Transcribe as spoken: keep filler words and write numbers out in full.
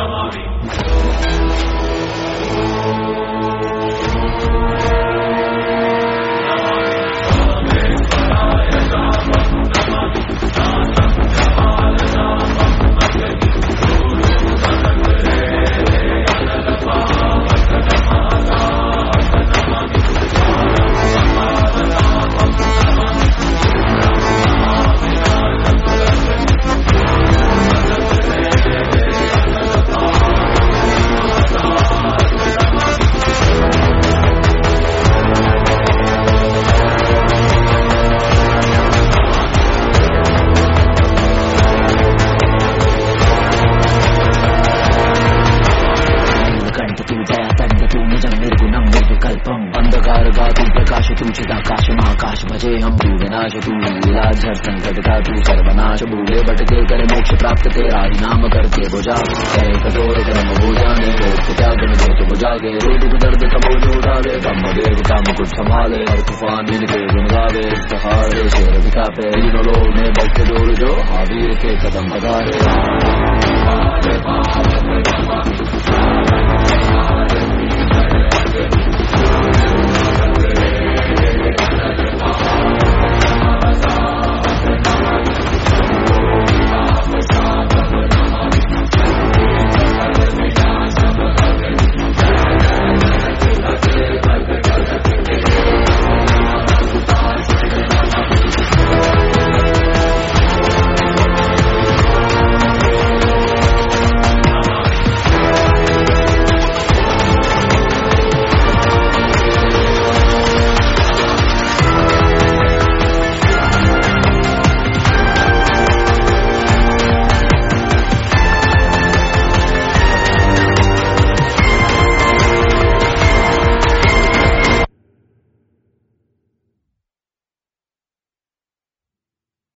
प्रकाश महाकाश भजे हम तू विनाश तू लीला झर संकट का तू सर्वनाश भूले भटके करे मोक्ष प्राप्त तेरा ही नाम करके बुझा करे कठोर कर्म हो जाने क्या गण तो बुझा गए रो दुख दर्द कबोज उठावे ब्रह्म देव का मुकुट संभाले हर तूफान इनके गुण गावे सहारे शेर दिखाते तीनों लोग में भक्त जोड़ जो हावीर के कदम बधारे